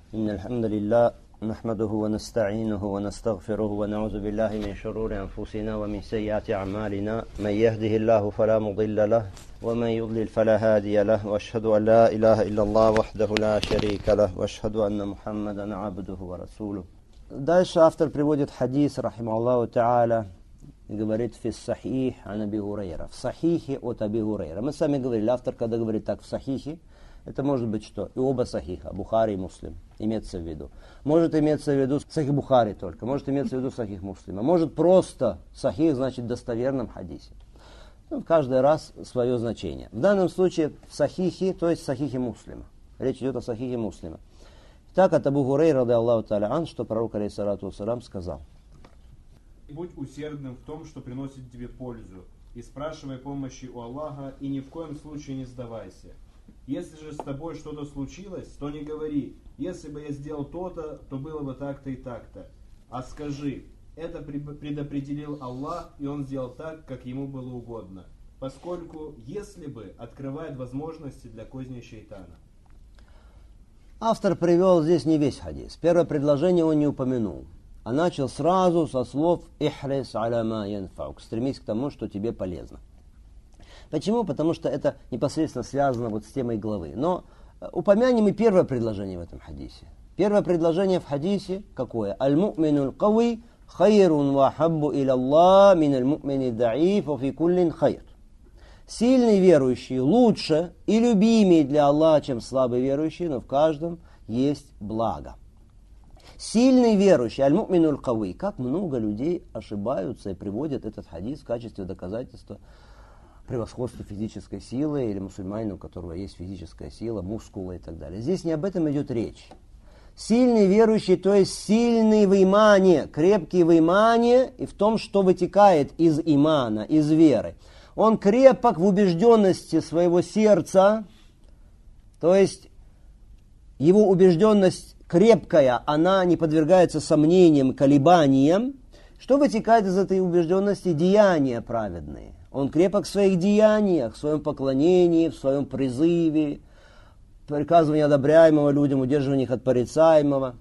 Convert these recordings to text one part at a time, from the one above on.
إن الحمد لله نحمده ونستعينه ونستغفره ونعوذ بالله من شرور أنفسنا ومن سيئات أعمالنا من يهده الله فلا مضل له ومن يضلل فلا هادي له وأشهد أن لا إله إلا الله وحده لا شريك له وأشهد أن محمدا عبده ورسوله. Дальше автор приводит хадис, рахималлаху та'аля, и говорит «Фис сахих ан Аби Гурейра». В сахихе от Аби Гурейра. Мы с вами говорили, автор, когда говорит так в сахихе, это может быть что? И оба сахиха, Бухари и Муслим, имеется в виду. Может иметься в виду сахих Бухари только, может иметься в виду сахих Муслима. Может просто сахих значит достоверном хадисе. Ну, каждый раз свое значение. В данном случае в сахихе, то есть в сахихе Муслима. Речь идет о сахихе Муслима. Так от Абу Гурейра, ради Аллаху та'аля ан, что пророк, алейхиссалату вассалям, сказал. Будь усердным в том, что приносит тебе пользу, и спрашивай помощи у Аллаха, и ни в коем случае не сдавайся. Если же с тобой что-то случилось, то не говори, если бы я сделал то-то, то было бы так-то и так-то. А скажи, это предопределил Аллах, и Он сделал так, как Ему было угодно. Поскольку «если бы» открывает возможности для козни шайтана. Автор привел здесь не весь хадис. Первое предложение он не упомянул, а начал сразу со слов «Ихрис аля ма янфаук», стремись к тому, что тебе полезно. Почему? Потому что это непосредственно связано вот с темой главы. Но упомянем и первое предложение в этом хадисе. Первое предложение в хадисе какое? «Аль-му'мину л-кави хайрун ва хаббу иля Аллах мин аль-му'мини да'иф ва фи куллин хайр». Сильный верующий лучше и любимее для Аллаха, чем слабый верующий, но в каждом есть благо. Сильный верующий, аль-му'мину л-кави. Как много людей ошибаются и приводят этот хадис в качестве доказательства превосходства физической силы или мусульманина, у которого есть физическая сила, мускулы и так далее. Здесь не об этом идет речь. Сильный верующий, то есть сильный в имане, крепкий в имане и в том, что вытекает из имана, из веры. Он крепок в убежденности своего сердца, то есть его убежденность крепкая, она не подвергается сомнениям, колебаниям. Что вытекает из этой убежденности? Деяния праведные. Он крепок в своих деяниях, в своем поклонении, в своем призыве, приказывании одобряемого людям, удерживании их от порицаемого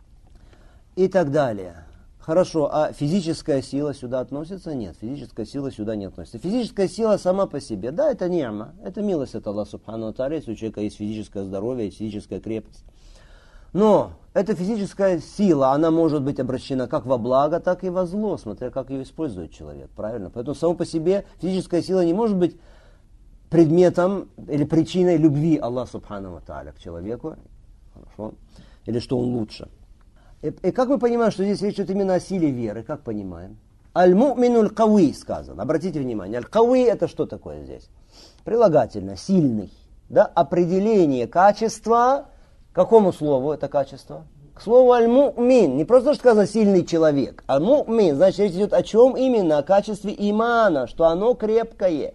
и так далее. Хорошо, а физическая сила сюда относится? Нет, физическая сила сюда не относится. Физическая сила сама по себе, да, это ни'ма, это милость от Аллаха субхану ва тааля, если у человека есть физическое здоровье, есть физическая крепость. Но эта физическая сила, она может быть обращена как во благо, так и во зло, смотря как ее использует человек, правильно? Поэтому само по себе физическая сила не может быть предметом или причиной любви Аллаха субхану ва тааля к человеку, хорошо? Или что он лучше. И как мы понимаем, что здесь речь идет именно о силе веры? Как понимаем? Аль-му'мину л-кави сказано. Обратите внимание, аль-кави это что такое здесь? Прилагательное, сильный. Да? Определение качества, к какому слову это качество? К слову аль-му'мин. Не просто сказано сильный человек. Аль-му'мин, значит речь идет о чем именно? О качестве имана, что оно крепкое.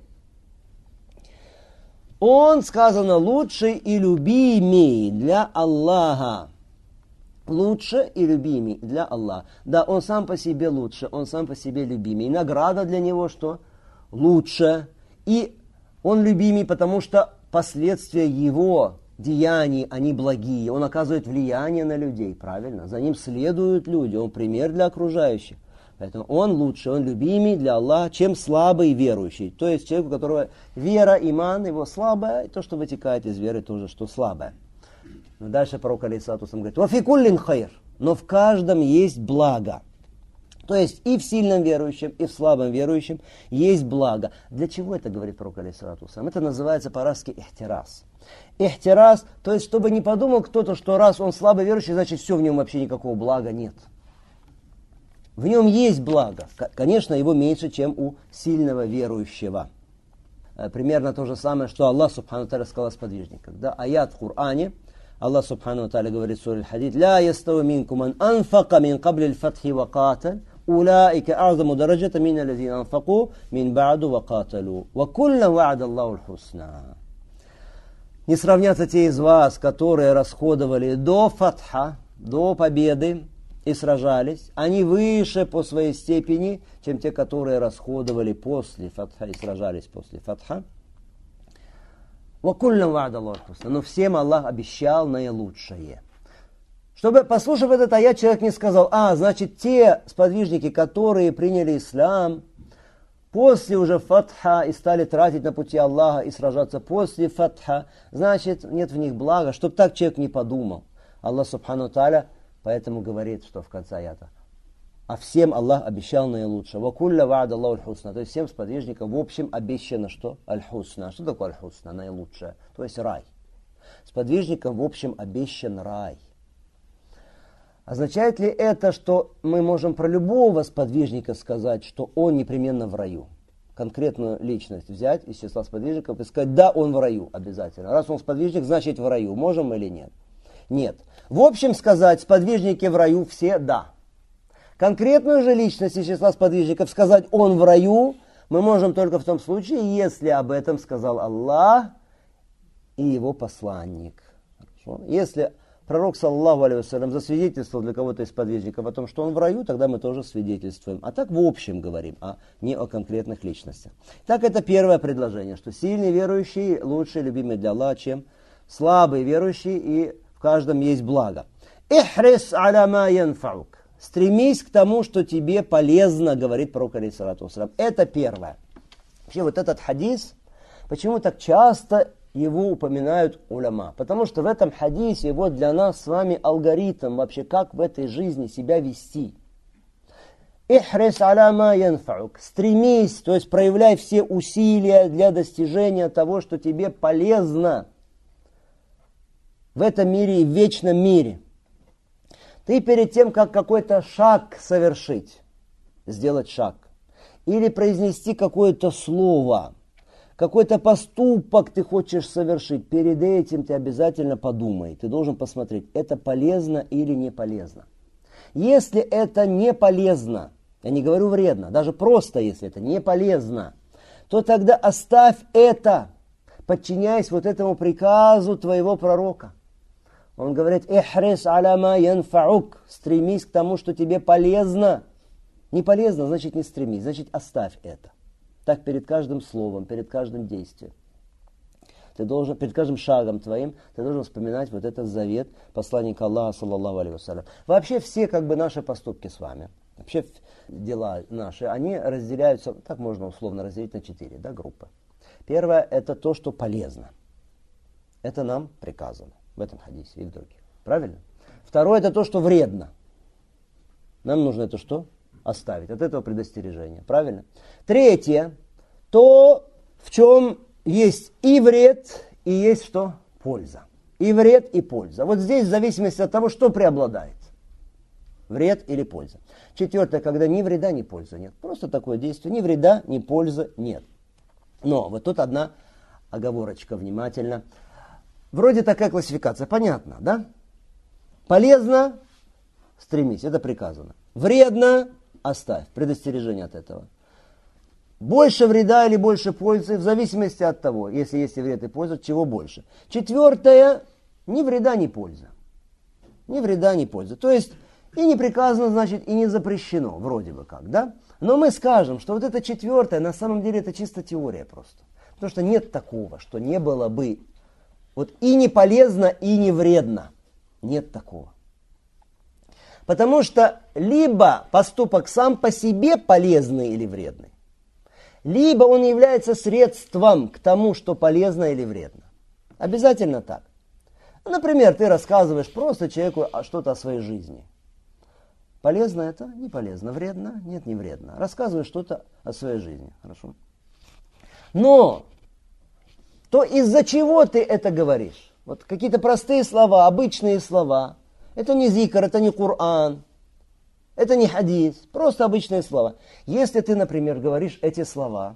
Он, сказано, лучший и любимый для Аллаха. Лучше и любимый для Аллаха. Да, он сам по себе лучше, он сам по себе любимый. И награда для него что? Лучше. И он любимый, потому что последствия его деяний, они благие. Он оказывает влияние на людей, правильно? За ним следуют люди, он пример для окружающих. Поэтому он лучше, он любимый для Аллаха, чем слабый верующий. То есть человек, у которого вера, иман, его слабая, и то, что вытекает из веры, тоже, что слабое. Но дальше пророк алейхиссалату вассалям говорит: «Ва фи куллин хайр», но в каждом есть благо. То есть и в сильном верующем, и в слабом верующем есть благо. Для чего это говорит пророк алейхиссалату вассалям? Это называется по-арабски ихтираз. Ихтираз, то есть чтобы не подумал кто-то, что раз он слабый верующий, значит все, в нем вообще никакого блага нет. В нем есть благо. Конечно, его меньше, чем у сильного верующего. Примерно то же самое, что Аллах субхану ва тааля сказал о сподвижниках. Да? Аят в Коране. Аллах субхану ва тааля говорит в суре Аль-Хадид: «Ля ястави минкум ман анфака мин кабли аль-фатхи ва каталь, улаика а'заму дараджата мин аллазина анфаку мин ба'ду ва каталу, ва куллан ва'ада Аллаху аль-хусна». Не сравнятся те из вас, которые расходовали до фатха, до победы и сражались. Они выше по своей степени, чем те, которые расходовали после фатха и сражались после фатха. Но всем Аллах обещал наилучшее. Чтобы, послушав этот аят, человек не сказал, значит, те сподвижники, которые приняли ислам, после уже фатха и стали тратить на пути Аллаха и сражаться после фатха, значит, нет в них блага, чтобы так человек не подумал. Аллах Субхану Тааля поэтому говорит, что в конце аята, а всем Аллах обещал наилучшее. Вакулля ва'ада Аллаху аль-хусна. То есть всем сподвижникам в общем обещано что? Аль-хусна. Что такое аль-хусна? Наилучшее. То есть рай. Сподвижникам в общем обещан рай. Означает ли это, что мы можем про любого сподвижника сказать, что он непременно в раю? Конкретную личность взять из числа сподвижников и сказать, да, он в раю обязательно. Раз он сподвижник, значит в раю. Можем или нет? Нет. В общем сказать, сподвижники в раю все да. Конкретную же личность из числа сподвижников сказать, он в раю, мы можем только в том случае, если об этом сказал Аллах и его посланник. Хорошо? Если пророк, саллаллаху алейхи вассалям, засвидетельствовал для кого-то из сподвижников о том, что он в раю, тогда мы тоже свидетельствуем. А так в общем говорим, а не о конкретных личностях. Так это первое предложение, что сильный верующий лучше, любимый для Аллаха, чем слабый верующий, и в каждом есть благо. «Ихрис аля ма янфаук». Стремись к тому, что тебе полезно, говорит пророк, алейхиссалату вассалям. Это первое. Вообще вот этот хадис, почему так часто его упоминают уляма? Потому что в этом хадисе вот для нас с вами алгоритм вообще, как в этой жизни себя вести. Ихрис аля ма янфаук. Стремись, то есть проявляй все усилия для достижения того, что тебе полезно в этом мире и в вечном мире. Ты перед тем, как какой-то шаг совершить, сделать шаг, или произнести какое-то слово, какой-то поступок ты хочешь совершить, перед этим ты обязательно подумай. Ты должен посмотреть, это полезно или не полезно. Если это не полезно, я не говорю вредно, даже просто если это не полезно, то тогда оставь это, подчиняясь вот этому приказу твоего пророка. Он говорит, «Ихрис аля ма янфаук», стремись к тому, что тебе полезно. Не полезно, значит не стремись, значит оставь это. Так перед каждым словом, перед каждым действием. Ты должен, перед каждым шагом твоим, ты должен вспоминать вот этот завет посланника Аллаха, саллаллаху алейхи вассалям. Вообще все как бы наши поступки с вами, вообще дела наши, они разделяются, так можно условно разделить на 4 группы. Первое, это то, что полезно. Это нам приказано. В этом хадисе и в других. Правильно? Второе, это то, что вредно. Нам нужно это что? Оставить. От этого предостережения. Правильно? Третье, то, в чем есть и вред, и есть что? Польза. И вред, и польза. Вот здесь в зависимости от того, что преобладает. Вред или польза. Четвертое, когда ни вреда, ни пользы нет. Просто такое действие. Ни вреда, ни пользы нет. Но вот тут одна оговорочка, внимательно. Вроде такая классификация, понятно, да? Полезно, стремись, это приказано. Вредно, оставь, предостережение от этого. Больше вреда или больше пользы, в зависимости от того, если есть и вред, и польза, чего больше. Четвертое, ни вреда, ни польза. Ни вреда, ни пользы. То есть, и не приказано, значит, и не запрещено, вроде бы как, да? Но мы скажем, что вот это четвертое, на самом деле, это чисто теория просто. Потому что нет такого, что не было бы вот и не полезно, и не вредно. Нет такого. Потому что либо поступок сам по себе полезный или вредный, либо он является средством к тому, что полезно или вредно. Обязательно так. Например, ты рассказываешь просто человеку что-то о своей жизни. Полезно это? Не полезно. Вредно? Нет, не вредно. Рассказываешь что-то о своей жизни. Хорошо. Но то из-за чего ты это говоришь? Вот какие-то простые слова, обычные слова. Это не зикр, это не Коран, это не хадис, просто обычные слова. Если ты, например, говоришь эти слова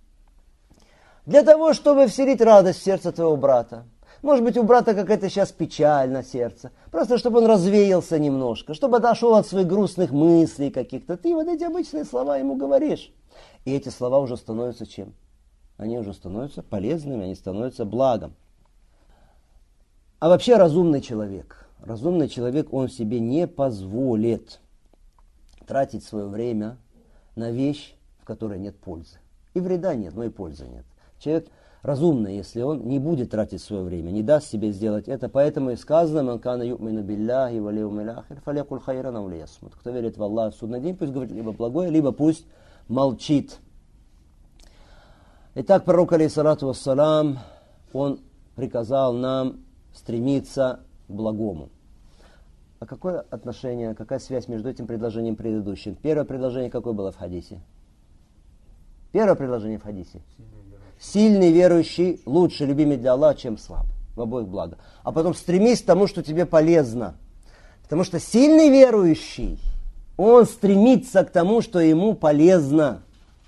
для того, чтобы вселить радость в сердце твоего брата, может быть, у брата какая-то сейчас печаль на сердце, просто чтобы он развеялся немножко, чтобы отошел от своих грустных мыслей каких-то, ты вот эти обычные слова ему говоришь. И эти слова уже становятся чем? Они уже становятся полезными, они становятся благом. А вообще разумный человек, он себе не позволит тратить свое время на вещь, в которой нет пользы. И вреда нет, но и пользы нет. Человек разумный, если он не будет тратить свое время, не даст себе сделать это. Поэтому и сказано: «Ман кана ю'мину билляхи вал яумил ахир, фалякуль хайран ау лиясмут». Кто верит в Аллаха, в судный день, пусть говорит либо благое, либо пусть молчит. Итак, пророк, алейхиссалату вассалам, он приказал нам стремиться к благому. А какое отношение, какая связь между этим предложением и предыдущим? Первое предложение какое было в хадисе? Первое предложение в хадисе. Сильный верующий лучше, любимый для Аллаха, чем слабый. В обоих благо. А потом стремись к тому, что тебе полезно. Потому что сильный верующий, он стремится к тому, что ему полезно.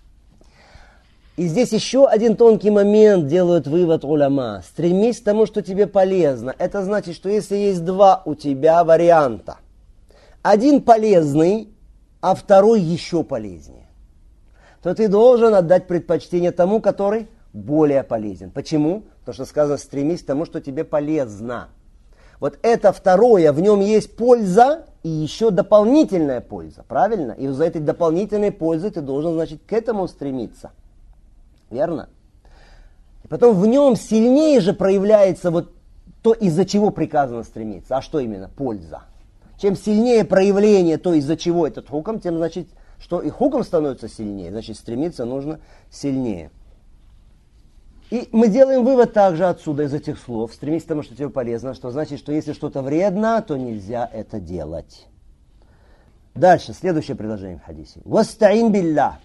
И здесь еще один тонкий момент делают вывод уляма. Стремись к тому, что тебе полезно. Это значит, что если есть два у тебя варианта, один полезный, а второй еще полезнее, то ты должен отдать предпочтение тому, который более полезен. Почему? Потому что сказано: стремись к тому, что тебе полезно. Вот это второе, в нем есть польза и еще дополнительная польза. Правильно? И за этой дополнительной пользой ты должен, значит, к этому стремиться. Верно? И потом в нем сильнее же проявляется вот то, из-за чего приказано стремиться. А что именно? Польза. Чем сильнее проявление то, из-за чего этот хукм, тем, значит, что и хукм становится сильнее. Значит, стремиться нужно сильнее. И мы делаем вывод также отсюда, из этих слов. Стремись к тому, что тебе полезно. Что значит, что если что-то вредно, то нельзя это делать. Дальше, следующее предложение в хадисе. «Вастаин билля».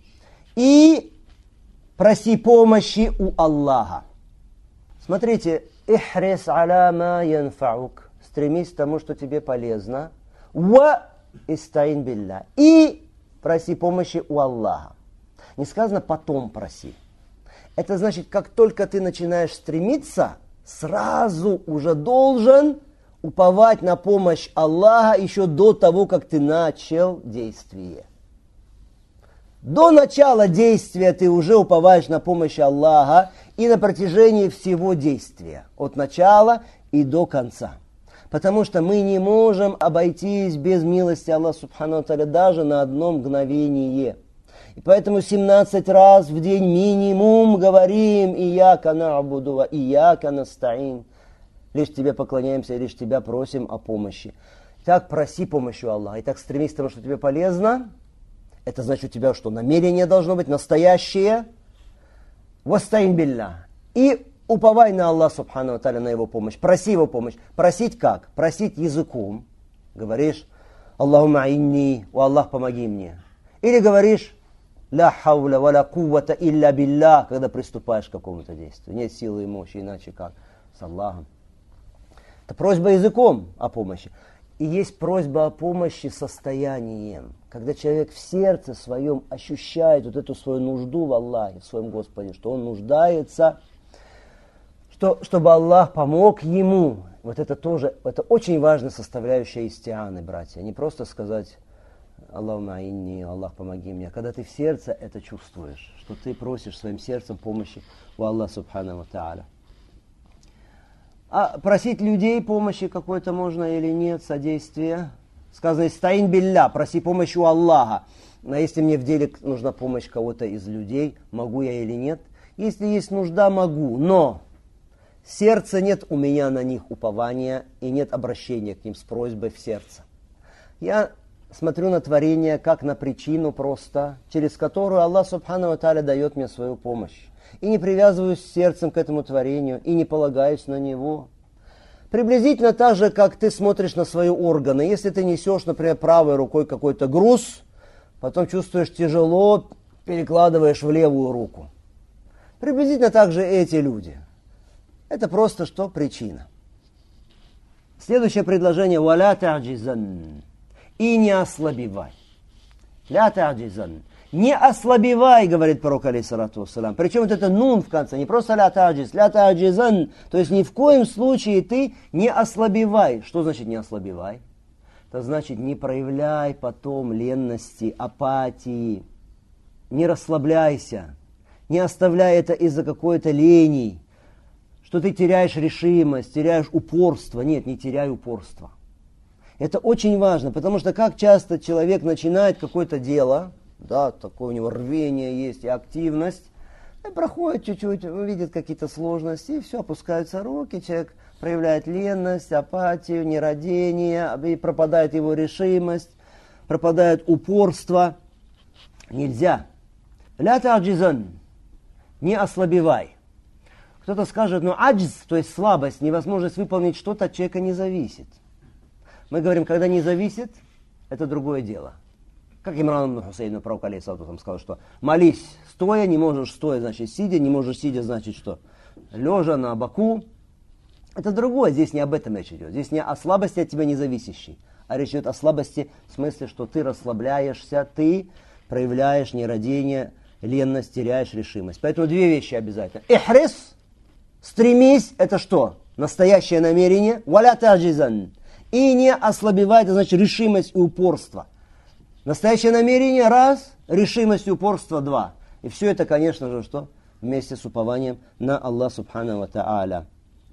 И проси помощи у Аллаха. Смотрите, «Ихрис аля ма янфаук». Стремись к тому, что тебе полезно. «Ва истаин билля». И проси помощи у Аллаха. Не сказано «потом проси». Это значит, как только ты начинаешь стремиться, сразу уже должен уповать на помощь Аллаха еще до того, как ты начал действие. До начала действия ты уже уповаешь на помощь Аллаха и на протяжении всего действия, от начала и до конца. Потому что мы не можем обойтись без милости Аллаха Субхану ва Тааля даже на одно мгновение. И поэтому 17 раз в день минимум говорим: «Ияка на'буду ва ияка настаин». Лишь тебе поклоняемся и лишь тебя просим о помощи. Так проси помощи у Аллаха. И так стремись к тому, что тебе полезно. Это значит, у тебя что? Намерение должно быть настоящее. «Вастаин билля». И уповай на Аллаха Субхану ва Тааля, на его помощь. Проси его помощь. Просить как? Просить языком. Говоришь: «Аллахумма инни», «О Аллах, помоги мне». Или говоришь: «Ля хауля ва ля куввата илля билля», когда приступаешь к какому-то действию. Нет силы и мощи, иначе как? С Аллахом. Это просьба языком о помощи. И есть просьба о помощи состоянием. Когда человек в сердце своем ощущает вот эту свою нужду в Аллахе, в своем Господе, что он нуждается, чтобы Аллах помог ему. Вот это тоже, это очень важная составляющая истианы, братья. Не просто сказать: «Аллахумма инни», «Аллах, помоги мне». Когда ты в сердце это чувствуешь, что ты просишь своим сердцем помощи у Аллаха Субхану ва Тааля. А просить людей помощи какой-то можно или нет, содействия? Сказано: «Истаин билля», проси помощи у Аллаха. А если мне в деле нужна помощь кого-то из людей, могу я или нет? Если есть нужда, могу, но сердца нет у меня на них упования и нет обращения к ним с просьбой в сердце. Я смотрю на творение как на причину просто, через которую Аллах Субхану ва Тааля дает мне свою помощь. И не привязываюсь сердцем к этому творению, и не полагаюсь на него. Приблизительно так же, как ты смотришь на свои органы. Если ты несешь, например, правой рукой какой-то груз, потом чувствуешь тяжело, перекладываешь в левую руку. Приблизительно так же эти люди. Это просто что? Причина. Следующее предложение. «Валя та'джизан». И не ослабевай. «Ля та'джизан». Не ослабевай, говорит пророк, алейхиссалату вассалам. Причем вот это нун в конце, не просто ля та'джизан, то есть ни в коем случае ты не ослабевай. Что значит не ослабевай? Это значит не проявляй потом ленности, апатии, не расслабляйся, не оставляй это из-за какой-то лени, что ты теряешь решимость, теряешь упорство. Нет, не теряй упорство. Это очень важно, потому что как часто человек начинает какое-то дело, да, такое у него рвение есть и активность, И проходит чуть-чуть, видит какие-то сложности, и все, опускаются руки, человек проявляет ленность, апатию, нерадение, и пропадает его решимость, пропадает упорство. Нельзя. Ля та'джизан, не ослабевай. Кто-то скажет, но аджз, то есть слабость, невозможность выполнить что-то от человека не зависит. Мы говорим, когда не зависит, это другое дело. Как Имран ибн Хусейн, пророк алейхиссалату сказал, что молись стоя, не можешь стоя, значит сидя, не можешь сидя, значит что? Лежа на боку. Это другое, здесь не об этом речь идет. Здесь не о слабости от тебя независящей, а речь идет о слабости в смысле, что ты расслабляешься, ты проявляешь нерадение, ленность, теряешь решимость. Поэтому две вещи обязательно. Ихрис, стремись, это что? Настоящее намерение. Валя та'джизан. И не ослабевай, это значит решимость и упорство. Настоящее намерение раз, решимость и упорство два. И все это, конечно же, что? Вместе с упованием на Аллах Субхану ва Та'аля.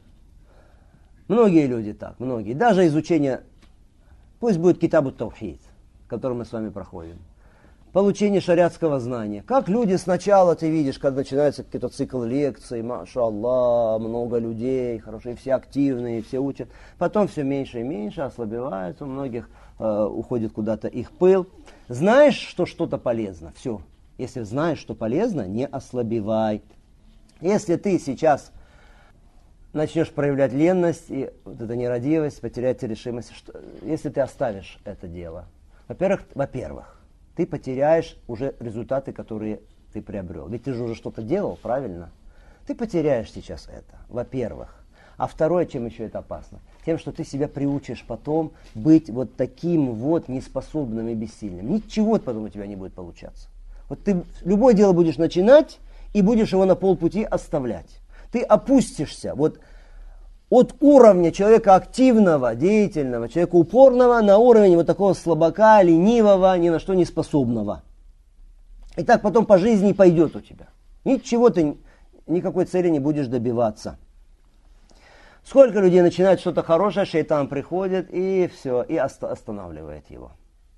Многие люди так, многие. Даже изучение, пусть будет Китабу Таухид, который мы с вами проходим. Получение шариатского знания. Как люди сначала, ты видишь, когда начинается какой-то цикл лекций, маша Аллах, много людей, хорошо, и все активные, все учат. Потом все меньше и меньше, ослабевает, у многих уходит куда-то их пыл. Знаешь, что что-то полезно, все. Если знаешь, что полезно, не ослабевай. Если ты сейчас начнешь проявлять ленность и вот эта нерадивость, потерять решимость, если ты оставишь это дело, во-первых, ты потеряешь уже результаты, которые ты приобрел. Ведь ты же уже что-то делал, правильно? Ты потеряешь сейчас это, во-первых. А второе, чем еще это опасно? Тем, что ты себя приучишь потом быть вот таким вот неспособным и бессильным. Ничего потом у тебя не будет получаться. Вот ты любое дело будешь начинать и будешь его на полпути оставлять. Ты опустишься вот от уровня человека активного, деятельного, человека упорного на уровень вот такого слабака, ленивого, ни на что не способного. И так потом по жизни пойдет у тебя. Ничего ты, никакой цели не будешь добиваться. Сколько людей начинают что-то хорошее, шейтан приходит и все, и останавливает его.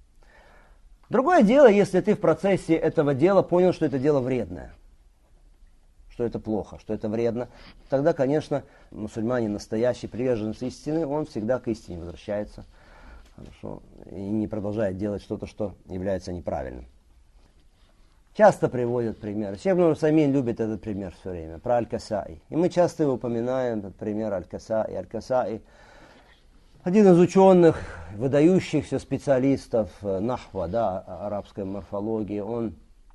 Другое дело, если ты в процессе этого дела понял, что это дело вредное, что это плохо, что это вредно, тогда, конечно, мусульманин настоящий приверженец истины, он всегда к истине возвращается, хорошо, и не продолжает делать что-то, что является неправильным. Часто приводят примеры. Шейх ибн Усаймин любит этот пример все время, про Аль-Касаи. И мы часто его упоминаем, этот пример Аль-Касаи. Аль-Касаи один из ученых, выдающихся специалистов нахва, да, арабской морфологии, он,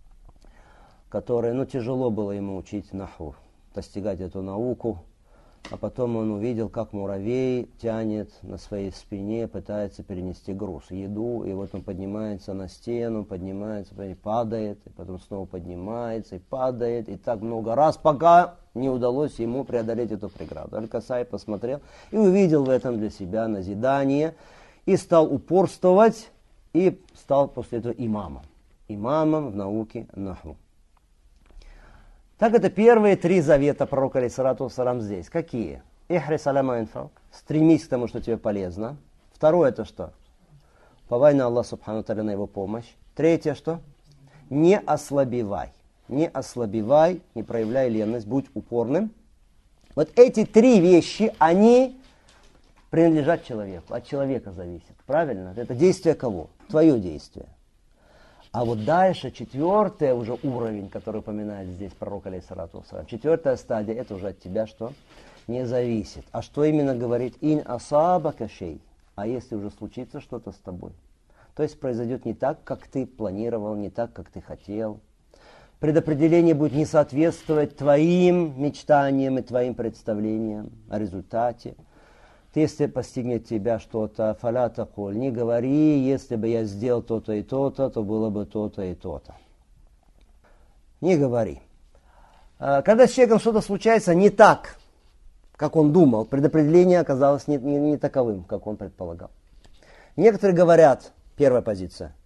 который, тяжело было ему учить нахву, постигать эту науку, а потом он увидел, как муравей тянет на своей спине, пытается перенести груз, еду, и вот он поднимается на стену, поднимается, падает, и потом снова поднимается и падает, и так много раз, пока не удалось ему преодолеть эту преграду. Аль-Касаи посмотрел и увидел в этом для себя назидание, и стал упорствовать, и стал после этого имамом в науке нахву. Так это первые три завета пророка алейхиссалату вассалам здесь. Какие? Ихрис аля ма янфаук. Стремись к тому, что тебе полезно. Второе это что? Уповай на Аллах субхану тааля, на его помощь. Третье что? Не ослабевай. Не ослабевай, не проявляй ленность, будь упорным. Вот эти три вещи, они принадлежат человеку. От человека зависит. Правильно? Это действие кого? Твое действие. А вот дальше, четвертый уже уровень, который упоминает здесь пророк алейхиссалату вассалам, четвертая стадия, это уже от тебя что? Не зависит. А что именно говорит? Ин асабака шей. А если уже случится что-то с тобой? То есть произойдет не так, как ты планировал, не так, как ты хотел. Предопределение будет не соответствовать твоим мечтаниям и твоим представлениям о результате. Если постигнет тебя что-то, фаля такуль, не говори, если бы я сделал то-то и то-то, то было бы то-то и то-то. Не говори. Когда с человеком что-то случается не так, как он думал, предопределение оказалось не таковым, как он предполагал. Некоторые говорят, первая позиция,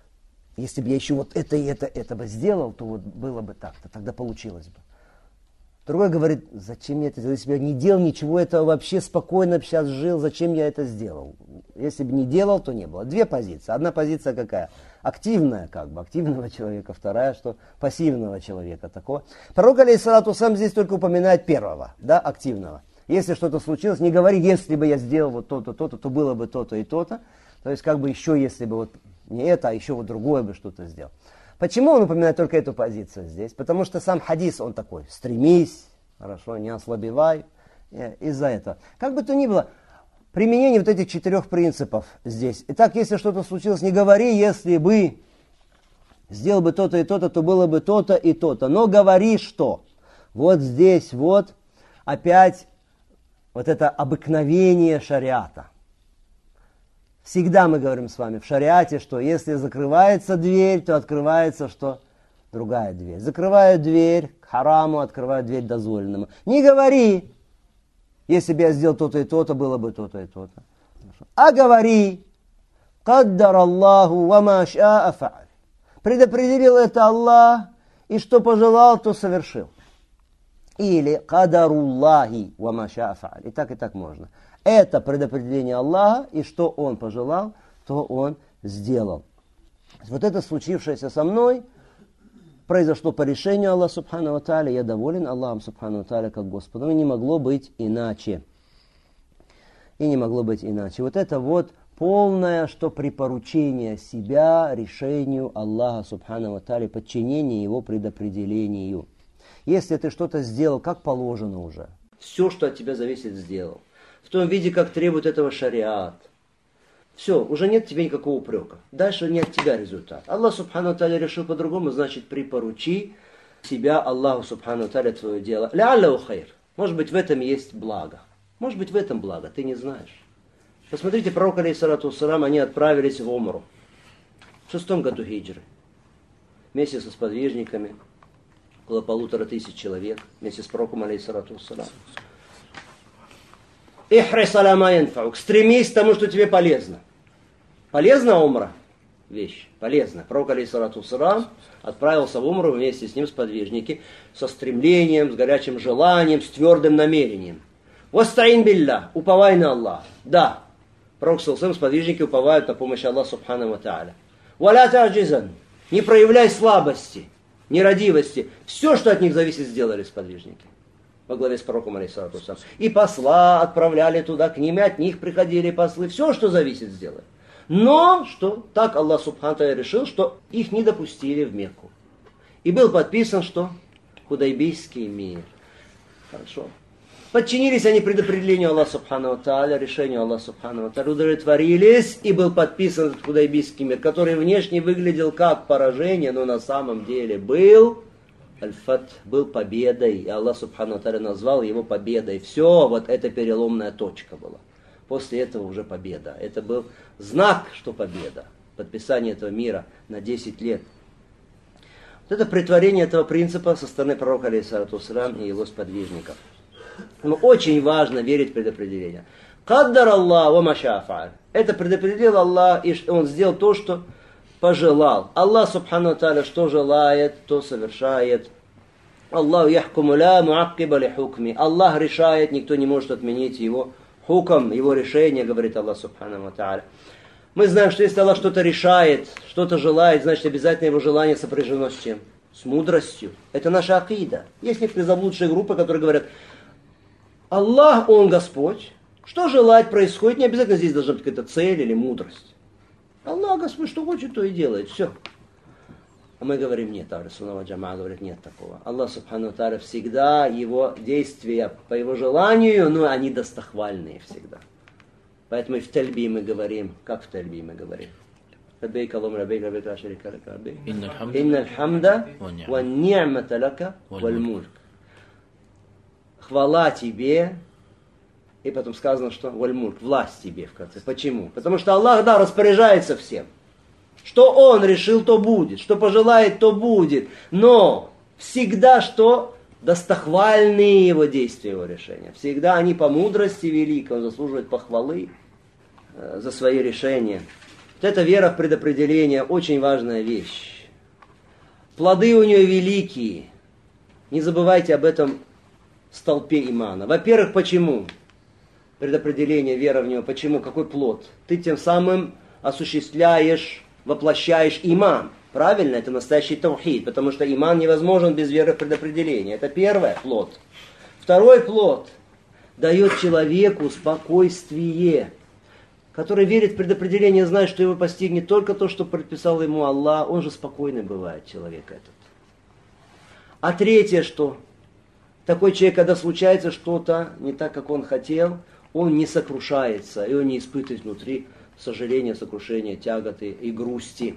если бы я еще вот это и это бы сделал, то вот было бы так-то, тогда получилось бы. Другой говорит, зачем я это делал, если бы я не делал ничего этого, вообще спокойно сейчас жил, зачем я это сделал? Если бы не делал, то не было. Две позиции. Одна позиция какая? Активная, активного человека. Вторая, что пассивного человека такого. Пророк, алейхиссалату вассалям, здесь только упоминает первого, да, активного. Если что-то случилось, не говори, если бы я сделал вот то-то, то-то, то было бы то-то и то-то. То есть еще если бы вот не это, а еще вот другое бы что-то сделал. Почему он упоминает только эту позицию здесь? Потому что сам хадис, он такой, стремись, хорошо, не ослабевай, из-за этого. Как бы то ни было, применение вот этих 4 принципов здесь. Итак, если что-то случилось, не говори, если бы сделал бы то-то и то-то, то было бы то-то и то-то. Но говори, что вот здесь вот опять вот это обыкновение шариата. Всегда мы говорим с вами в шариате, что если закрывается дверь, то открывается что? Другая дверь. Закрывают дверь к хараму, открывают дверь к дозволенному. Не говори, если бы я сделал то-то и то-то, было бы то-то и то-то. А говори, «Каддар Аллаху ва ма ша'a фа'аль». Предопределил это Аллах, и что пожелал, то совершил. Или «Кадаруллахи ва ма ша'a фа'аль». И так можно. Это предопределение Аллаха, и что Он пожелал, то Он сделал. Вот это случившееся со мной произошло по решению Аллаха Субхану ва Тааля. Я доволен Аллахом Субхану ва Тааля как Господом. И не могло быть иначе. Вот это вот полное, что припоручение себя решению Аллаха Субхану ва Тааля, подчинение Его предопределению. Если ты что-то сделал, как положено уже, все, что от тебя зависит, сделал. В том виде, как требует этого шариат. Все, уже нет тебе никакого упрека. Дальше не от тебя результат. Аллах Субхану Тааля решил по-другому, значит, припоручи себя Аллаху Субхану Тааля твое дело. Ля-аллаху хайр. Может быть, в этом есть благо. Может быть, в этом благо, ты не знаешь. Посмотрите, пророк, алейхиссалату вассалам, они отправились в Умру. В 6 году хиджры. Вместе со сподвижниками. Около 1500 человек. Вместе с пророком, алейхиссалату вассалам. Ихрис аля ма янфаук. Стремись к тому, что тебе полезно. Полезна умра? Вещь. Полезна. Пророк, алейхиссалату вассалам, отправился в умру вместе с ним сподвижники со стремлением, с горячим желанием, с твердым намерением. Вастаин билля. Уповай на Аллах. Да. Пророк, саллаллаху сподвижники уповают на помощь Аллаха Субхану ва Тааля. Валя та'джизан. Не проявляй слабости, нерадивости. Все, что от них зависит, сделали сподвижники. Во главе с пророком, алейхиссалату вассалам. И посла отправляли туда, к ним, и от них приходили послы. Все, что зависит, сделали. Но, что так Аллах Субхану Тааля решил, что их не допустили в Мекку. И был подписан, что? Худайбийский мир. Хорошо. Подчинились они предопределению Аллаха Субхану Тааля, решению Аллаха Субхану Тааля, удовлетворились, и был подписан этот Худайбийский мир, который внешне выглядел как поражение, но на самом деле был Аль-Фат, был победой, и Аллах Субхану Тааля назвал его победой. Все, вот эта переломная точка была. После этого уже победа. Это был знак, что победа. Подписание этого мира на 10 лет. Вот это претворение этого принципа со стороны пророка, алейхиссалату вассалам, и его сподвижников. Но очень важно верить в предопределение. Каддар Аллах ва ма ша'a фа'аль. Это предопределил Аллах, и Он сделал то, что пожелал. Аллах Субхану Тааля что желает, то совершает. Аллаху яхкуму ля муаккиба ли хукми. Аллах решает, никто не может отменить его хукм, его решение, говорит Аллах Субхану Тааля. Мы знаем, что если Аллах что-то решает, что-то желает, значит обязательно его желание сопряжено с чем? С мудростью. Это наша акида. Есть некоторые заблудшие группы, которые говорят: Аллах, Он Господь. Что желать происходит, не обязательно здесь должна быть какая-то цель или мудрость. Аллах Господь, что хочет, то и делает. Все. А мы говорим, нет, Ахлю-Сунна Джамаа говорит, нет такого. Аллах Субхану Тааля всегда, его действия по его желанию, но они достохвальные всегда. Поэтому и в тальби мы говорим, как в тальби мы говорим. Лаббейк Аллахумма лаббейк, лаббейк ла шарика лака лаббейк. Инналь хамда ва ни'мата лака валь мульк. Хвала тебе, и потом сказано, что валь мульк, власть тебе в конце. Почему? Потому что Аллах, да, распоряжается всем. Что Он решил, то будет. Что пожелает, то будет. Но всегда что? Достохвальные Его действия, Его решения. Всегда они по мудрости великой. Он заслуживает похвалы за свои решения. Вот эта вера в предопределение очень важная вещь. Плоды у нее великие. Не забывайте об этом столпе имана. Во-первых, почему? Предопределение, вера в него. Почему? Какой плод? Ты тем самым осуществляешь, воплощаешь иман. Правильно? Это настоящий таухид, потому что иман невозможен без веры в предопределение. Это первый плод. Второй плод дает человеку спокойствие, который верит в предопределение, зная, что его постигнет только то, что предписал ему Аллах. Он же спокойный бывает, человек этот. А третье, что? Такой человек, когда случается что-то не так, как он хотел, он не сокрушается, и он не испытывает внутри сожаления, сокрушения, тяготы и грусти.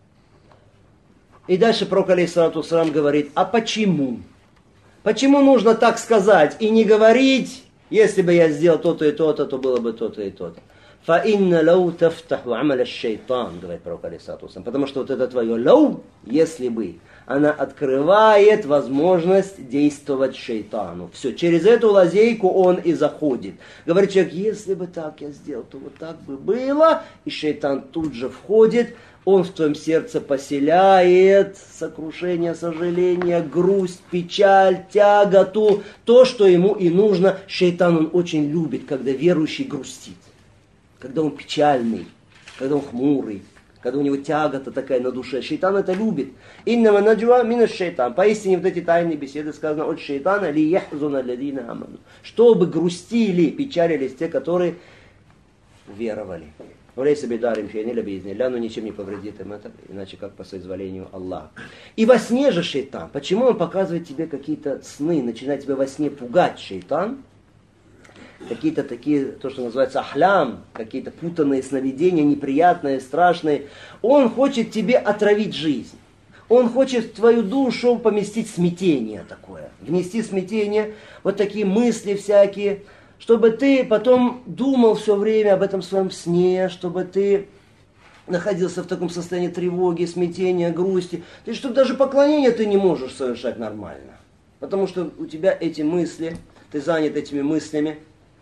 И дальше пророк алейхиссалату вассалам говорит, а почему? Почему нужно так сказать и не говорить, если бы я сделал то-то и то-то, то было бы то-то и то-то? فَإِنَّ لَوْ تَفْتَحُ عَمَلَ الشَّيْطَانِ, говорит пророк алейхиссалату вассалам. Потому что вот это твое лау, если бы, она открывает возможность действовать шейтану. Все, через эту лазейку он и заходит. Говорит человек, если бы так я сделал, то вот так бы было. И шейтан тут же входит, он в твоем сердце поселяет сокрушение, сожаление, грусть, печаль, тяготу. То, что ему и нужно. Шейтан он очень любит, когда верующий грустит. Когда он печальный, когда он хмурый, когда у него тягота такая на душе. Шейтан это любит. Иннама наджва мина шейтан. Поистине вот эти тайные беседы сказано от шейтана ли яхзуна ладина аману. Чтобы грустили, печалились те, которые веровали. Но ничем не повредит им это, иначе как по соизволению Аллаха. И во сне же шейтан. Почему он показывает тебе какие-то сны, начинает тебя во сне пугать шейтан? Какие-то такие, то, что называется ахлям, какие-то путанные сновидения, неприятные, страшные. Он хочет тебе отравить жизнь. Он хочет в твою душу поместить смятение такое. Внести смятение, вот такие мысли всякие, чтобы ты потом думал все время об этом своем сне, чтобы ты находился в таком состоянии тревоги, смятения, грусти. То есть, чтобы даже поклонение ты не можешь совершать нормально. Потому что у тебя эти мысли, ты занят этими мыслями.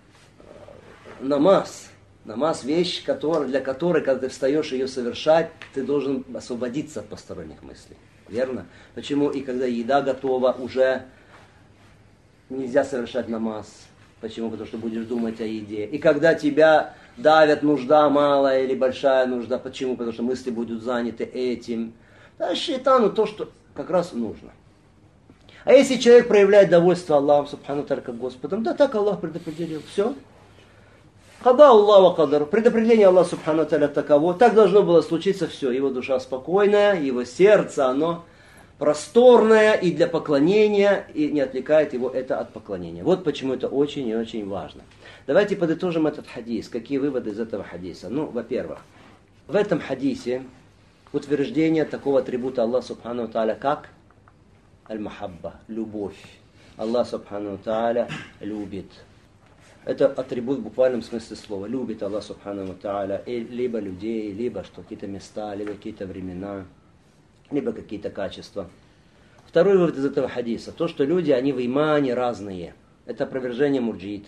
Намаз, вещь, для которой, когда ты встаешь ее совершать, ты должен освободиться от посторонних мыслей. Верно? Почему и когда еда готова, уже нельзя совершать намаз. Почему? Потому что будешь думать о еде. И когда тебя давят нужда малая или большая нужда, почему? Потому что мысли будут заняты этим. Да, шейтану то, что как раз нужно. А если человек проявляет довольство Аллахом, субхану та'аля, как Господом, да так Аллах предопределил. Все. Када Аллах кадар. Предопределение Аллаха субхану та'аля таково. Так должно было случиться все. Его душа спокойная, его сердце, оно просторное и для поклонения, и не отвлекает его это от поклонения. Вот почему это очень и очень важно. Давайте подытожим этот хадис. Какие выводы из этого хадиса? Ну, во-первых, в этом хадисе утверждение такого атрибута Аллаха субхану та'аля, как аль-махабба, любовь. Аллах субхану та'аля любит. Это атрибут в буквальном смысле слова. Любит Аллах субхану та'аля либо людей, либо что какие-то места, либо какие-то времена, либо какие-то качества. Второй вывод из этого хадиса. То, что люди, они в имане разные. Это опровержение мурджиита.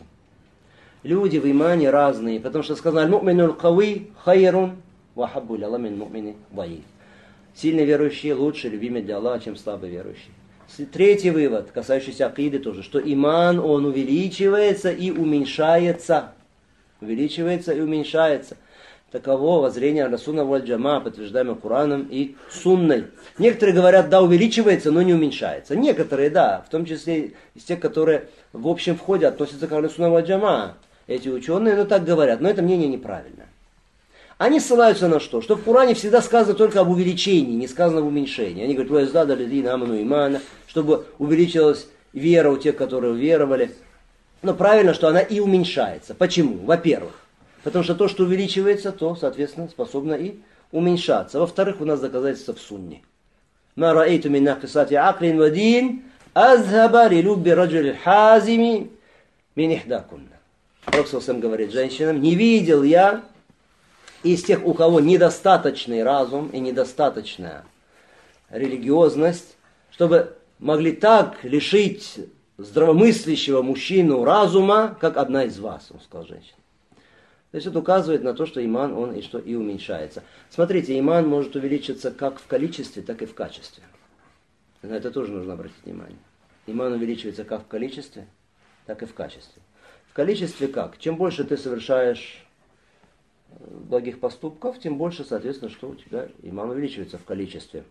Люди в имане разные, потому что сказано «Аль-му'мину аль-кави хайрун ва хаббу ля Аллах мин му'мини даиф». Сильный верующий лучше, любимый для Аллаха, чем слабый верующий. Третий вывод, касающийся акиды тоже, что иман, он увеличивается и уменьшается. Увеличивается и уменьшается. Таково воззрение Расуна валь Джама, подтверждаемое Кураном и Сунной. Некоторые говорят, да, увеличивается, но не уменьшается. Некоторые, да, в том числе из тех, которые в общем входе относятся к Расуна валь Джама. Эти ученые, ну так говорят, но это мнение неправильно. Они ссылаются на что? Что в Коране всегда сказано только об увеличении, не сказано об уменьшении. Они говорят, «Ваиздада лидина аману имана», чтобы увеличилась вера у тех, которые уверовали. Но правильно, что она и уменьшается. Почему? Во-первых, потому что то, что увеличивается, то, соответственно, способно и уменьшаться. Во-вторых, у нас доказательства в сунне. «Ма раэйту мин нахкисати аклин ва дин, азхаба ли любби раджули хазими мин ихдакунна». Пророк сам говорит женщинам, не видел я из тех, у кого недостаточный разум и недостаточная религиозность, чтобы могли так лишить здравомыслящего мужчину разума, как одна из вас, он сказал женщина. То есть это указывает на то, что иман, он и уменьшается. Смотрите, иман может увеличиться как в количестве, так и в качестве. На это тоже нужно обратить внимание. Иман увеличивается как в количестве, так и в качестве. В количестве как? Чем больше ты совершаешь благих поступков, тем больше, соответственно, что у тебя иман увеличивается в количестве.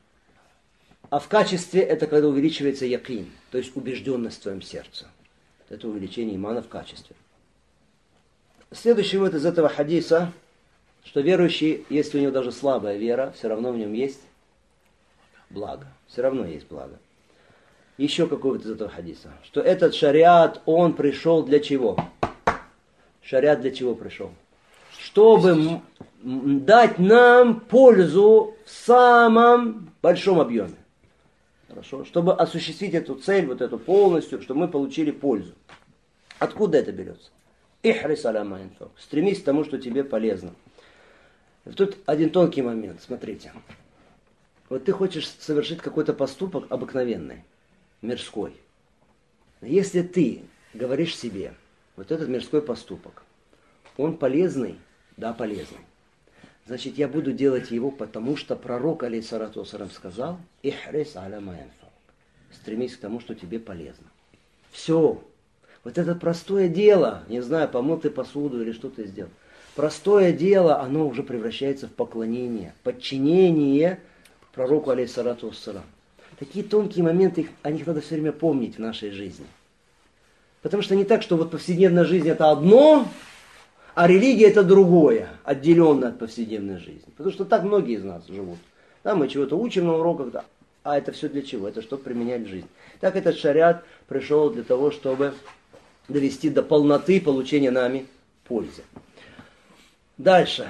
А в качестве это когда увеличивается якин, то есть убежденность в твоем сердце. Это увеличение имана в качестве. Следующий вывод из этого хадиса, что верующий, если у него даже слабая вера, все равно в нем есть благо. Все равно есть благо. Еще какой вывод из этого хадиса? Что этот шариат, он пришел для чего? Шариат для чего пришел? Чтобы дать нам пользу в самом большом объеме. Хорошо? Чтобы осуществить эту цель, вот эту полностью, чтобы мы получили пользу. Откуда это берется? Ихрис аля ма янфаук. Стремись к тому, что тебе полезно. Тут один тонкий момент, смотрите. Вот ты хочешь совершить какой-то поступок обыкновенный, мирской. Если ты говоришь себе, вот этот мирской поступок, он полезный, да, полезный. Значит, я буду делать его, потому что пророк, алейхиссалату вассалям, сказал, ихрис аля ма янфаук. Стремись к тому, что тебе полезно. Все. Вот это простое дело, не знаю, помыл ты посуду или что ты сделал. Простое дело, оно уже превращается в поклонение, подчинение пророку, алейхиссалату вассалям. Такие тонкие моменты, о них надо все время помнить в нашей жизни. Потому что не так, что вот повседневная жизнь это одно, а религия это другое, отделенное от повседневной жизни. Потому что так многие из нас живут. Да, мы чего-то учим на уроках, да, а это все для чего? Это чтобы применять в жизнь. Так этот шариат пришел для того, чтобы довести до полноты получения нами пользы. Дальше.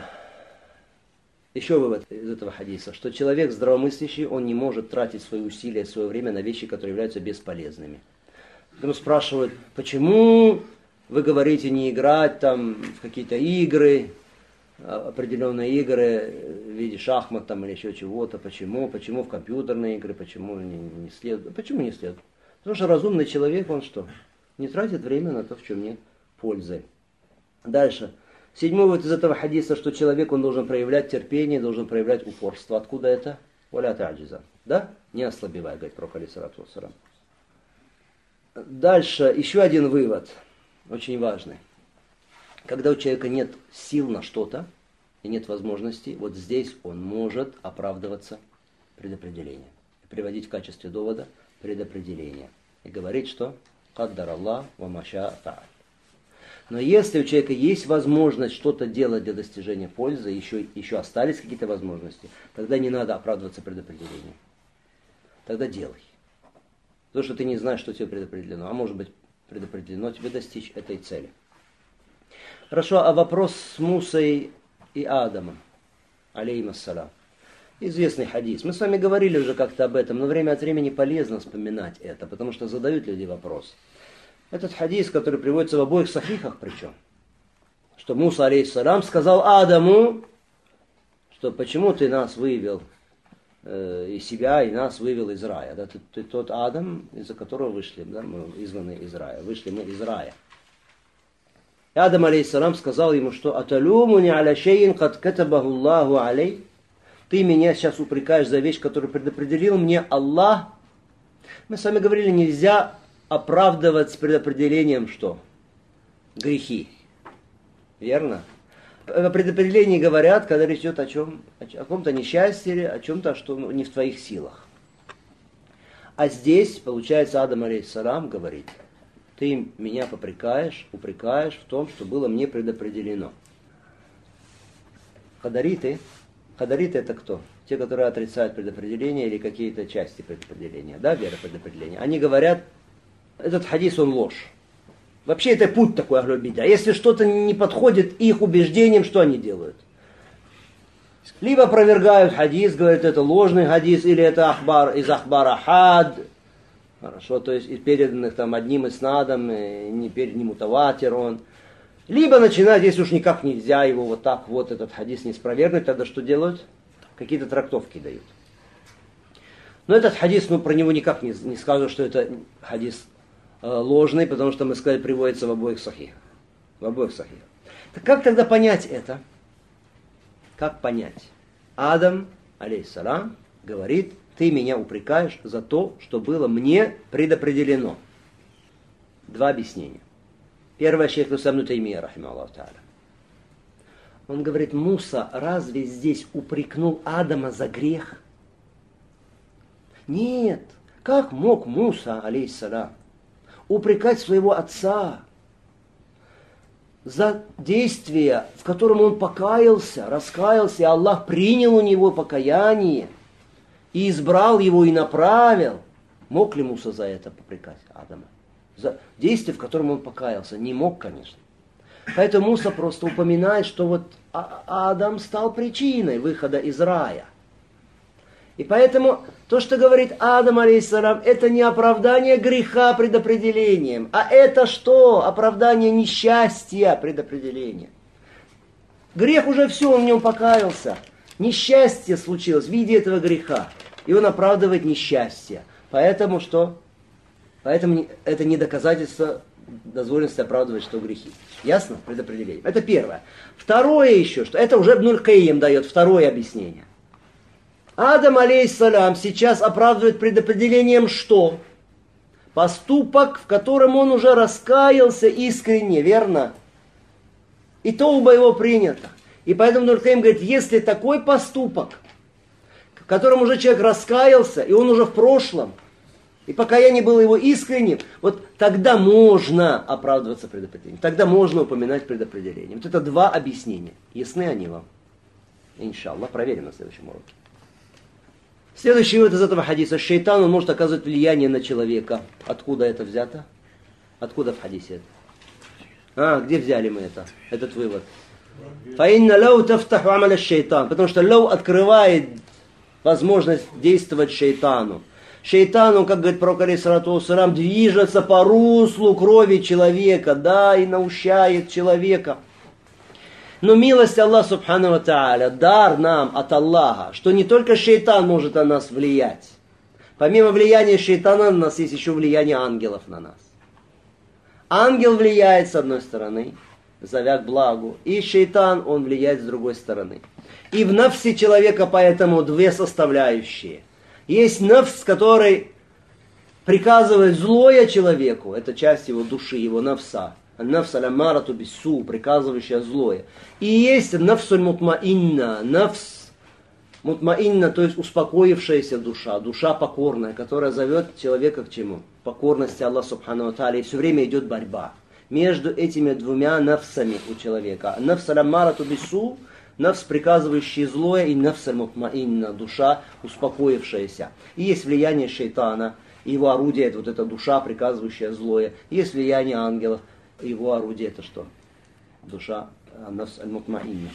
Еще вывод из этого хадиса, что человек здравомыслящий, он не может тратить свои усилия, свое время на вещи, которые являются бесполезными. Ему спрашивают, почему вы говорите не играть там в какие-то игры, определенные игры в виде шахмат там, или еще чего-то, почему в компьютерные игры, почему не следует, почему не следует? Потому что разумный человек, он что? Не тратит время на то, в чем нет пользы. Дальше. Седьмой вывод из этого хадиса, что человек, он должен проявлять терпение, должен проявлять упорство. Откуда это? Валя та'джиза. Да? Не ослабевай, говорит пророк, алейхиссалату вассалям. Дальше. Еще один вывод. Очень важный. Когда у человека нет сил на что-то и нет возможности, вот здесь он может оправдываться предопределением. Приводить в качестве довода предопределение. И говорить, что «Каддар Аллах ва маша фа'аль». Но если у человека есть возможность что-то делать для достижения пользы, еще остались какие-то возможности, тогда не надо оправдываться предопределением. Тогда делай. Потому что ты не знаешь, что тебе предопределено. А может быть, предопределено тебе достичь этой цели. Хорошо, а вопрос с Мусой и Адамом, алейхиссалям. Известный хадис. Мы с вами говорили уже как-то об этом, но время от времени полезно вспоминать это, потому что задают люди вопрос. Этот хадис, который приводится в обоих сахихах причем, что Муса, алейхиссалям, сказал Адаму, что почему ты нас вывел из себя и нас вывел из рая. Да, ты тот Адам, из-за которого вышли, да, мы изгнаны из рая. Вышли мы из рая. И Адам, алейхиссалям, сказал ему, что «Аталюмуни аля шейин кад катабаху Аллаху алей». Ты меня сейчас упрекаешь за вещь, которую предопределил мне Аллах. Мы с вами говорили, нельзя оправдывать с предопределением что? Грехи. Верно? О предопределении говорят, когда речь идет о чем? О каком-то несчастье, о чем-то, что не в твоих силах. А здесь, получается, Адам, алейхиссалям, говорит, ты меня упрекаешь в том, что было мне предопределено. Хадариты это кто? Те, которые отрицают предопределение или какие-то части предопределения, да, вера предопределения. Они говорят, этот хадис, он ложь. Вообще это путь такой ахлю-бид'а. Если что-то не подходит их убеждениям, что они делают? Либо опровергают хадис, говорят, это ложный хадис, или это ахбар из ахбар ахад. Хорошо, то есть из переданных там одним иснадом, не мутаватир он. Либо начинают, если уж никак нельзя его вот так вот этот хадис не спровергнуть, тогда что делают? Какие-то трактовки дают. Но этот хадис, про него никак не скажут, что это хадис ложный, потому что, мы сказали, приводится в обоих сахихах. Так как тогда понять это? Как понять? Адам, алейхиссалям, говорит, ты меня упрекаешь за то, что было мне предопределено. Два объяснения. Первое, шейх Ислам ибн Таймия, рахимахуллаху тааля. Он говорит, Муса разве здесь упрекнул Адама за грех? Нет. Как мог Муса, алейхиссалям, упрекать своего отца за действие, в котором он покаялся, раскаялся, и Аллах принял у него покаяние и избрал его и направил? Мог ли Муса за это попрекать Адама? За действие, в котором он покаялся? Не мог, конечно. Поэтому Муса просто упоминает, что вот Адам стал причиной выхода из рая. И поэтому то, что говорит Адам, алейхиссалям, это не оправдание греха предопределением, а это что? Оправдание несчастья предопределением. Грех уже все, он в нем покаялся. Несчастье случилось в виде этого греха. И он оправдывает несчастье. Поэтому что? Поэтому это не доказательство дозволенности оправдывать, что грехи. Ясно? Предопределение. Это первое. Второе еще, что это уже Ибн аль-Кайим дает второе объяснение. Адам, алейхиссалям, сейчас оправдывает предопределением что? Поступок, в котором он уже раскаялся искренне, верно? И тауба его принята. И поэтому Ибн аль-Кайим говорит, если такой поступок, в котором уже человек раскаялся, и он уже в прошлом, и покаяние было его искренним, вот тогда можно оправдываться предопределением. Тогда можно упоминать предопределение. Вот это два объяснения. Ясны они вам? Иншаллах, проверим на следующем уроке. Следующий вывод из этого хадиса. Шайтан, он может оказывать влияние на человека. Откуда это взято? Откуда в хадисе это? Где взяли мы это? Этот вывод. Фаинна лау тафтаху амаля шайтан. Потому что лау открывает возможность действовать шайтану. Шайтан, он, как говорит пророк алейхиссалату вассалам, движется по руслу крови человека, да, и наущает человека. Но милость Аллаха субхану ва тааля, дар нам от Аллаха, что не только шайтан может на нас влиять. Помимо влияния шайтана на нас есть еще влияние ангелов на нас. Ангел влияет с одной стороны, зовя к благу, и шайтан, он влияет с другой стороны. И в нафсе человека поэтому две составляющие. Есть нафс, который приказывает злое человеку, это часть его души, его нафса. Нафс аль-амарату биссу, приказывающая злое. И есть нафс аль-мутмаинна, нафс мутмаинна, то есть успокоившаяся душа, душа покорная, которая зовет человека к чему? Покорности Аллаху субхану ва тааля. И все время идет борьба между этими двумя нафсами у человека. Нафс аль-амарату биссу, нафс, приказывающий злое, и нафс аль-мутмаинна, душа успокоившаяся. И есть влияние шайтана, его орудие, это вот эта душа, приказывающая злое. Есть влияние ангелов, его орудие это что? Душа, нафс аль-мутмаинна.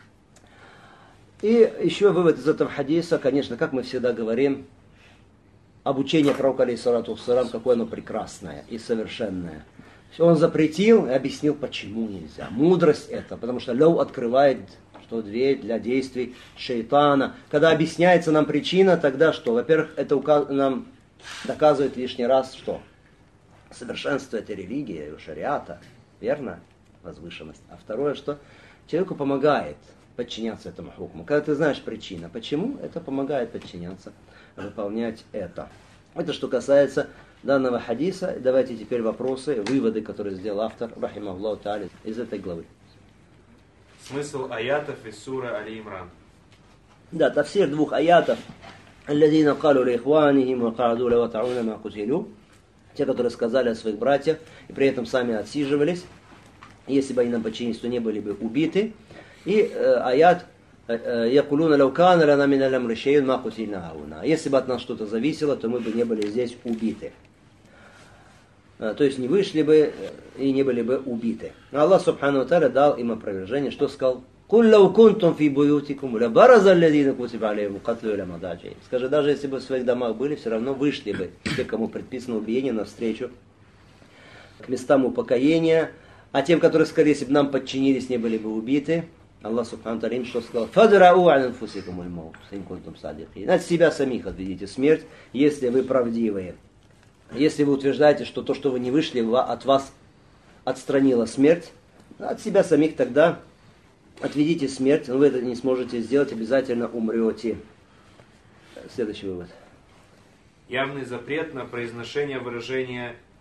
И еще вывод из этого хадиса, конечно, как мы всегда говорим, обучение пророка алейхиссалату вассалам, какое оно прекрасное и совершенное. Он запретил и объяснил, почему нельзя. Мудрость это, потому что лев открывает что дверь для действий шайтана. Когда объясняется нам причина, тогда что? Во-первых, это нам доказывает лишний раз, что совершенство этой религии, шариата, верно? Возвышенность. А второе, что человеку помогает подчиняться этому хукму. Когда ты знаешь причину, почему, это помогает подчиняться, выполнять это. Это что касается данного хадиса. Давайте теперь вопросы, выводы, которые сделал автор, рахимахуллаху тааля, из этой главы. Смысл аятов из суры Али-Имран. Да, тафсир двух аятов. الذين قالوا لإخوانهم وقعدوا لو تعون ما قتلوا. Те, которые сказали о своих братьях и при этом сами отсиживались, если бы они нам подчинились, то не были бы убиты. И аят يقولون لو كان لنا من الأمر شيء ما قتلنا هنا. Если бы от нас что-то зависело, то мы бы не были здесь убиты. То есть не вышли бы и не были бы убиты. Аллах субхану ва тааля дал им опровержение, что сказал: «Куль лау кунтум фи буютикум ля бараза аллазина кутиба алейхимул катлю иля мададжи». Скажи, даже если бы в своих домах были, все равно вышли бы те, кому предписано убиение, навстречу к местам упокоения. А тем, которые сказали, если бы нам подчинились, не были бы убиты, Аллах субхану ва тааля им что сказал? «Фадрау ан анфусикум аль-маут, ин кунтум садикин». От себя самих отведите смерть, если вы правдивые. Если вы утверждаете, что то, что вы не вышли, от вас отстранила смерть, от себя самих тогда отведите смерть, но вы это не сможете сделать, обязательно умрете. Следующий вывод. Явный запрет на произношение выражения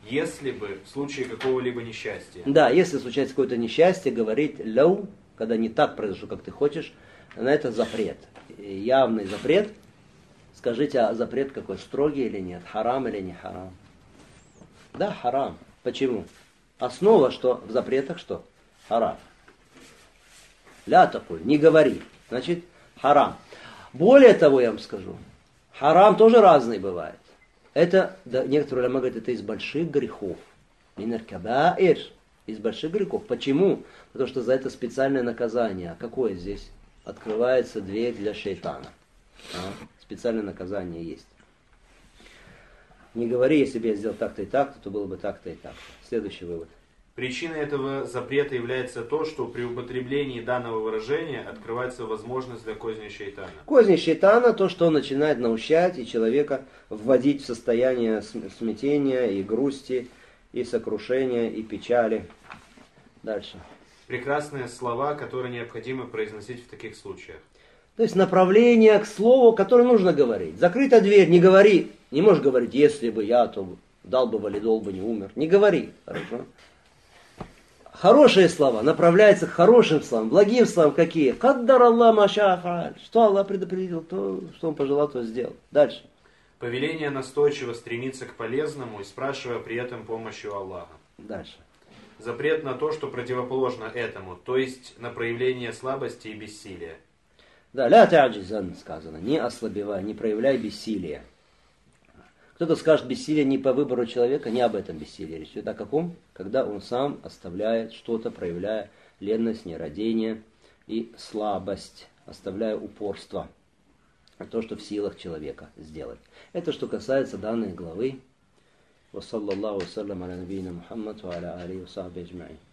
если бы в случае какого-либо несчастья. Да, если случается какое-то несчастье, говорить «лау», когда не так произошло, как ты хочешь, на это запрет. И явный запрет. Скажите, а запрет какой? Строгий или нет? Харам или не харам? Да, харам. Почему? Основа, что в запретах что? Харам. Ля такой, не говори. Значит, харам. Более того, я вам скажу, харам тоже разный бывает. Это, да, некоторые уляма говорят, это из больших грехов. Минар кабаир. Из больших грехов. Почему? Потому что за это специальное наказание. А какое здесь? Открывается дверь для шейтана. Специальное наказание есть. Не говори, если бы я сделал так-то и так-то, то было бы так-то и так-то. Следующий вывод. Причиной этого запрета является то, что при употреблении данного выражения открывается возможность для козни шейтана. Козни шейтана, то, что он начинает наущать и человека вводить в состояние смятения и грусти, и сокрушения, и печали. Дальше. Прекрасные слова, которые необходимо произносить в таких случаях. То есть направление к слову, которое нужно говорить. Закрыта дверь, не говори. Не можешь говорить, если бы я, то дал бы валидол бы не умер. Не говори. Хорошо? Хорошие слова направляются к хорошим словам, благим словам какие? Каддар Аллах маша'а'аль. Что Аллах предопределил, то, что Он пожелал, то сделал. Дальше. Повеление настойчиво стремиться к полезному и спрашивая при этом помощи у Аллаха. Дальше. Запрет на то, что противоположно этому, то есть на проявление слабости и бессилия. Да, ля та'аджизан сказано, не ослабевай, не проявляй бессилие. Кто-то скажет, бессилие не по выбору человека, не об этом бессилие. Речь идет о каком? Когда он сам оставляет что-то, проявляя ленность, нерадение и слабость, оставляя упорство. То, что в силах человека сделать. Это что касается данной главы. Ва саллаллаху саллям аля набийна Мухаммад ва аля алихи ва сахби аджмаин.